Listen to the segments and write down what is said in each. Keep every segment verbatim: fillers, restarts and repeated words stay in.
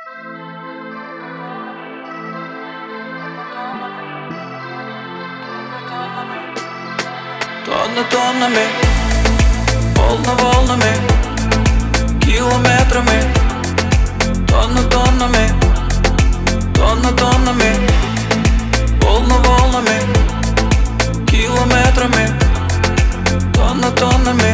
Тонны тоннами, волны волнами, километрами. Тонны тоннами, тонны тоннами, волны волнами, километрами. Тонны тоннами.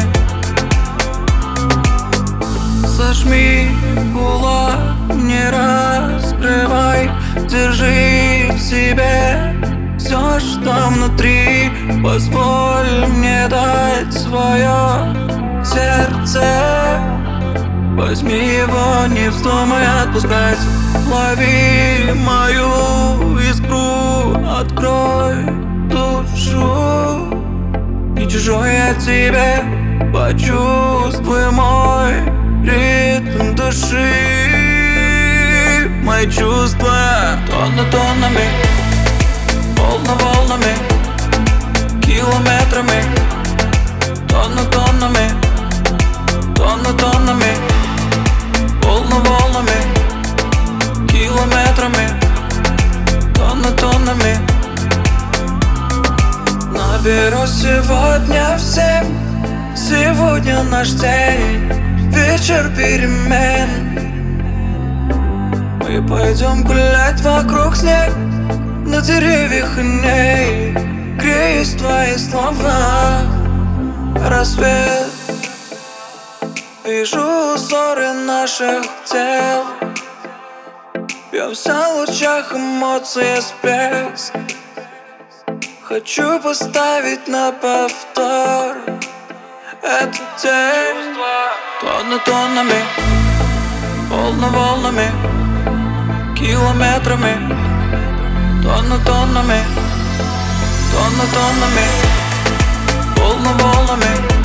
Зажми кулак, не раскрывай, держи в себе все, что внутри. Позволь мне дать свое сердце. Возьми его, не вздумай отпускать. Лови мою искру, открой душу. Не чужой я тебе, почувствуй мой ритм души. Мои чувства тонны тоннами, волны волнами, километрами. Тонны тоннами, тонны тоннами, волны волнами, километрами. Тонны тоннами. Наберу сегодня всем. Сегодня наш день, вечер перемен. Мы пойдем гулять вокруг снег, на деревьях иней. Греюсь твои слова, рассвет. Вижу узоры наших тел, бьемся в лучах эмоций всплеск. Хочу поставить на повтор этот день. Тонны тоннами, волны волнами, километрами. Тонны тоннами, тонны тоннами, волны волнами,